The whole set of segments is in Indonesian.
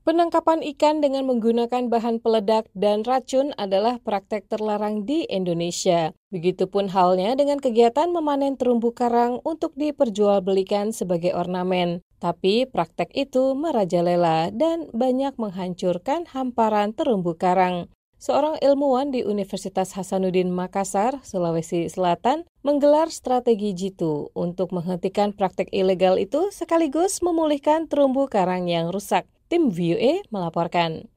Penangkapan ikan dengan menggunakan bahan peledak dan racun adalah praktek terlarang di Indonesia. Begitupun halnya dengan kegiatan memanen terumbu karang untuk diperjualbelikan sebagai ornamen. Tapi praktek itu merajalela dan banyak menghancurkan hamparan terumbu karang. Seorang ilmuwan di Universitas Hasanuddin Makassar, Sulawesi Selatan, menggelar strategi jitu untuk menghentikan praktek ilegal itu sekaligus memulihkan terumbu karang yang rusak. Tim VOA melaporkan.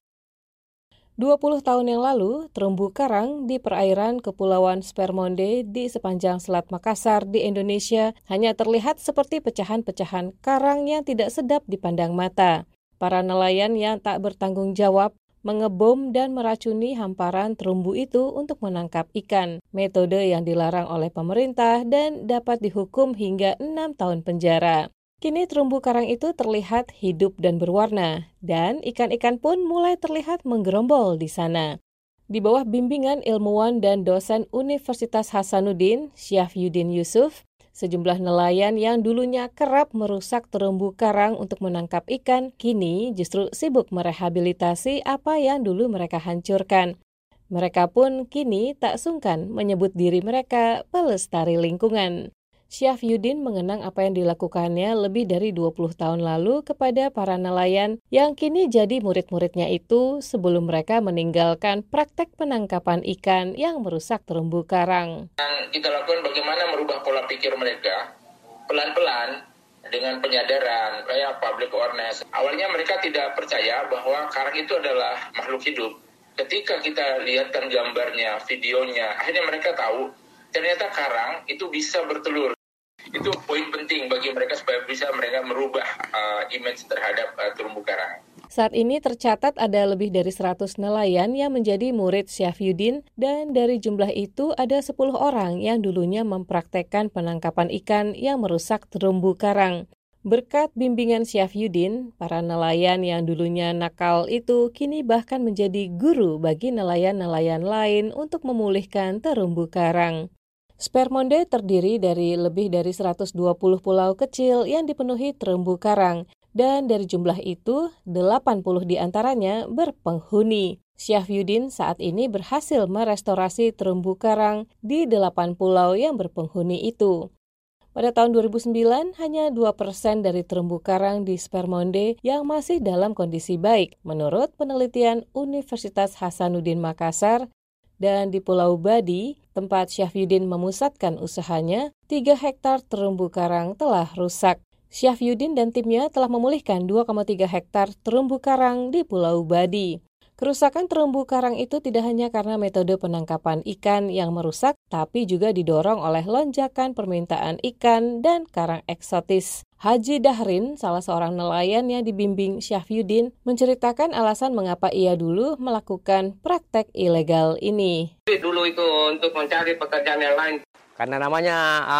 20 tahun yang lalu, terumbu karang di perairan Kepulauan Spermonde di sepanjang Selat Makassar di Indonesia hanya terlihat seperti pecahan-pecahan karang yang tidak sedap dipandang mata. Para nelayan yang tak bertanggung jawab mengebom dan meracuni hamparan terumbu itu untuk menangkap ikan, metode yang dilarang oleh pemerintah dan dapat dihukum hingga 6 tahun penjara. Kini terumbu karang itu terlihat hidup dan berwarna, dan ikan-ikan pun mulai terlihat menggerombol di sana. Di bawah bimbingan ilmuwan dan dosen Universitas Hasanuddin, Syafyuddin Yusuf, sejumlah nelayan yang dulunya kerap merusak terumbu karang untuk menangkap ikan, kini justru sibuk merehabilitasi apa yang dulu mereka hancurkan. Mereka pun kini tak sungkan menyebut diri mereka pelestari lingkungan. Syafyuddin mengenang apa yang dilakukannya lebih dari 20 tahun lalu kepada para nelayan yang kini jadi murid-muridnya itu sebelum mereka meninggalkan praktek penangkapan ikan yang merusak terumbu karang. Dan kita lakukan bagaimana merubah pola pikir mereka pelan-pelan dengan penyadaran, kayak public awareness. Awalnya mereka tidak percaya bahwa karang itu adalah makhluk hidup. Ketika kita lihatkan gambarnya, videonya, akhirnya mereka tahu ternyata karang itu bisa bertelur. Itu poin penting bagi mereka supaya bisa mereka merubah image terhadap terumbu karang. Saat ini tercatat ada lebih dari 100 nelayan yang menjadi murid Syafyuddin dan dari jumlah itu ada 10 orang yang dulunya mempraktekkan penangkapan ikan yang merusak terumbu karang. Berkat bimbingan Syafyuddin, para nelayan yang dulunya nakal itu kini bahkan menjadi guru bagi nelayan-nelayan lain untuk memulihkan terumbu karang. Spermonde terdiri dari lebih dari 120 pulau kecil yang dipenuhi terumbu karang, dan dari jumlah itu, 80 diantaranya berpenghuni. Syafyuddin saat ini berhasil merestorasi terumbu karang di 8 pulau yang berpenghuni itu. Pada tahun 2009, hanya 2% dari terumbu karang di Spermonde yang masih dalam kondisi baik, menurut penelitian Universitas Hasanuddin Makassar. Dan di Pulau Badi, tempat Syafyuddin memusatkan usahanya, 3 hektar terumbu karang telah rusak. Syafyuddin dan timnya telah memulihkan 2,3 hektar terumbu karang di Pulau Badi. Kerusakan terumbu karang itu tidak hanya karena metode penangkapan ikan yang merusak, tapi juga didorong oleh lonjakan permintaan ikan dan karang eksotis. Haji Dahrin, salah seorang nelayan yang dibimbing Syafyuddin, menceritakan alasan mengapa ia dulu melakukan praktek ilegal ini. Dulu itu untuk mencari pekerjaan yang lain. Karena namanya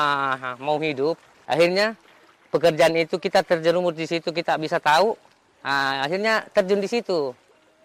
mau hidup, akhirnya pekerjaan itu kita terjerumus di situ, kita bisa tahu, akhirnya terjun di situ.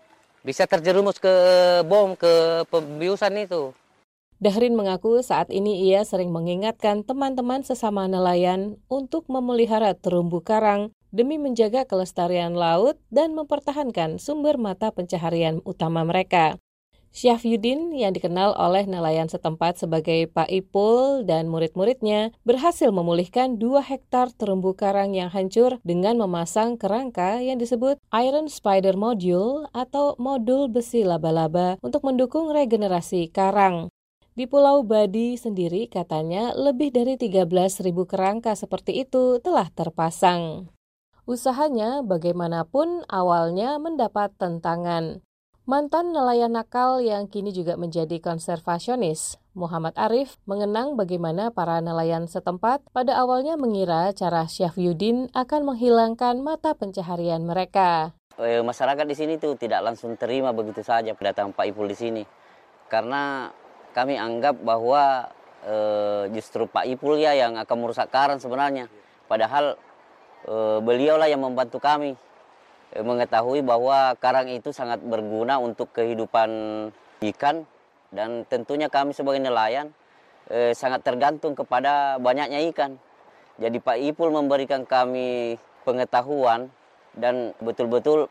Bisa terjerumus ke bom, ke pembiusan itu. Dahrin mengaku saat ini ia sering mengingatkan teman-teman sesama nelayan untuk memelihara terumbu karang demi menjaga kelestarian laut dan mempertahankan sumber mata pencaharian utama mereka. Syafyuddin yang dikenal oleh nelayan setempat sebagai Pak Ipul dan murid-muridnya berhasil memulihkan 2 hektar terumbu karang yang hancur dengan memasang kerangka yang disebut Iron Spider Module atau modul besi laba-laba untuk mendukung regenerasi karang. Di Pulau Badi sendiri katanya lebih dari 13.000 kerangka seperti itu telah terpasang. Usahanya bagaimanapun awalnya mendapat tentangan. Mantan nelayan nakal yang kini juga menjadi konservasionis, Muhammad Arif, mengenang bagaimana para nelayan setempat pada awalnya mengira cara Syafyuddin akan menghilangkan mata pencaharian mereka. Masyarakat di sini tuh tidak langsung terima begitu saja datang Pak Ipul di sini. Karena kami anggap bahwa justru Pak Ipul ya yang akan merusak karang sebenarnya. Padahal beliaulah yang membantu kami mengetahui bahwa karang itu sangat berguna untuk kehidupan ikan. Dan tentunya kami sebagai nelayan sangat tergantung kepada banyaknya ikan. Jadi Pak Ipul memberikan kami pengetahuan dan betul-betul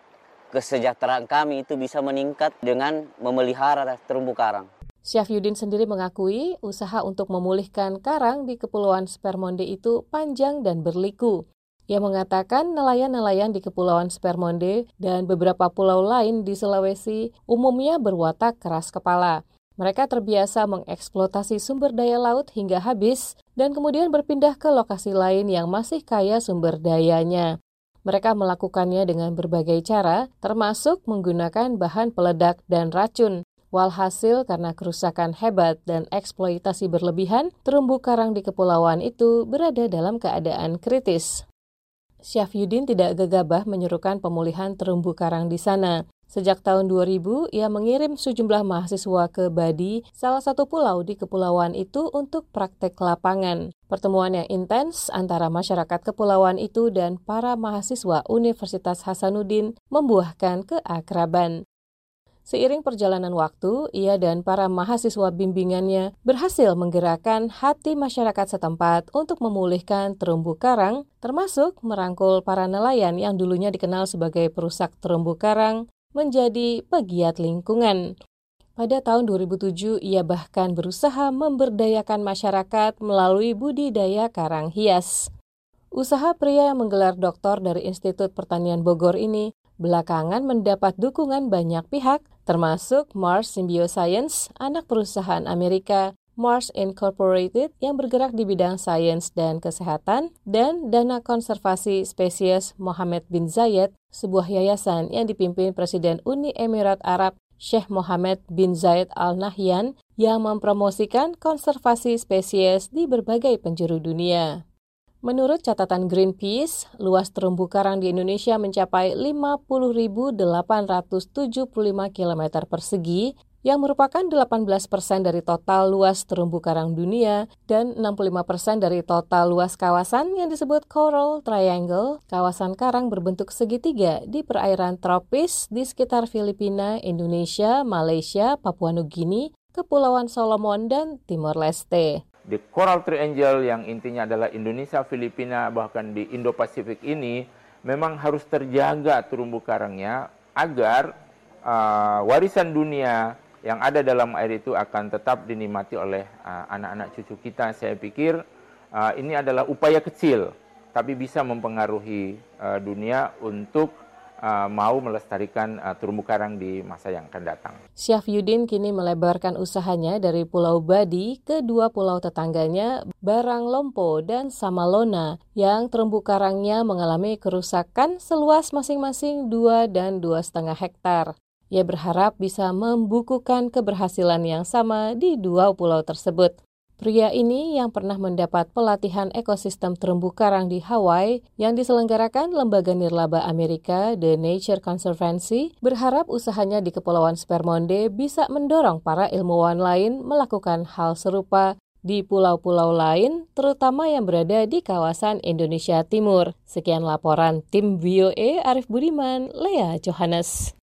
kesejahteraan kami itu bisa meningkat dengan memelihara terumbu karang. Syafyudin sendiri mengakui usaha untuk memulihkan karang di Kepulauan Spermonde itu panjang dan berliku. Ia mengatakan nelayan-nelayan di Kepulauan Spermonde dan beberapa pulau lain di Sulawesi umumnya berwatak keras kepala. Mereka terbiasa mengeksploitasi sumber daya laut hingga habis dan kemudian berpindah ke lokasi lain yang masih kaya sumber dayanya. Mereka melakukannya dengan berbagai cara, termasuk menggunakan bahan peledak dan racun. Walhasil karena kerusakan hebat dan eksploitasi berlebihan, terumbu karang di kepulauan itu berada dalam keadaan kritis. Syafyudin tidak gegabah menyerukan pemulihan terumbu karang di sana. Sejak tahun 2000, ia mengirim sejumlah mahasiswa ke Badi, salah satu pulau di kepulauan itu untuk praktek lapangan. Pertemuan yang intens antara masyarakat kepulauan itu dan para mahasiswa Universitas Hasanuddin membuahkan keakraban. Seiring perjalanan waktu, ia dan para mahasiswa bimbingannya berhasil menggerakkan hati masyarakat setempat untuk memulihkan terumbu karang, termasuk merangkul para nelayan yang dulunya dikenal sebagai perusak terumbu karang menjadi pegiat lingkungan. Pada tahun 2007, ia bahkan berusaha memberdayakan masyarakat melalui budidaya karang hias. Usaha pria yang menggelar doktor dari Institut Pertanian Bogor ini belakangan mendapat dukungan banyak pihak, termasuk Mars Symbioscience, anak perusahaan Amerika, Mars Incorporated yang bergerak di bidang sains dan kesehatan, dan Dana Konservasi Spesies Mohammed bin Zayed, sebuah yayasan yang dipimpin Presiden Uni Emirat Arab Sheikh Mohammed bin Zayed Al Nahyan yang mempromosikan konservasi spesies di berbagai penjuru dunia. Menurut catatan Greenpeace, luas terumbu karang di Indonesia mencapai 50.875 km persegi, yang merupakan 18% dari total luas terumbu karang dunia dan 65% dari total luas kawasan yang disebut Coral Triangle, kawasan karang berbentuk segitiga di perairan tropis di sekitar Filipina, Indonesia, Malaysia, Papua Nugini, Kepulauan Solomon, dan Timor Leste. Di Coral Triangle yang intinya adalah Indonesia, Filipina, bahkan di Indo-Pasifik ini memang harus terjaga terumbu karangnya agar warisan dunia yang ada dalam air itu akan tetap dinikmati oleh anak-anak cucu kita. Saya pikir ini adalah upaya kecil, tapi bisa mempengaruhi dunia untuk mau melestarikan terumbu karang di masa yang akan datang. Syafyudin kini melebarkan usahanya dari Pulau Badi ke dua pulau tetangganya, Baranglompo dan Samalona, yang terumbu karangnya mengalami kerusakan seluas masing-masing 2 dan 2,5 hektar. Ia berharap bisa membukukan keberhasilan yang sama di dua pulau tersebut. Pria ini yang pernah mendapat pelatihan ekosistem terumbu karang di Hawaii yang diselenggarakan Lembaga Nirlaba Amerika, The Nature Conservancy, berharap usahanya di Kepulauan Spermonde bisa mendorong para ilmuwan lain melakukan hal serupa di pulau-pulau lain, terutama yang berada di kawasan Indonesia Timur. Sekian laporan tim VOA Arif Budiman, Lea Johannes.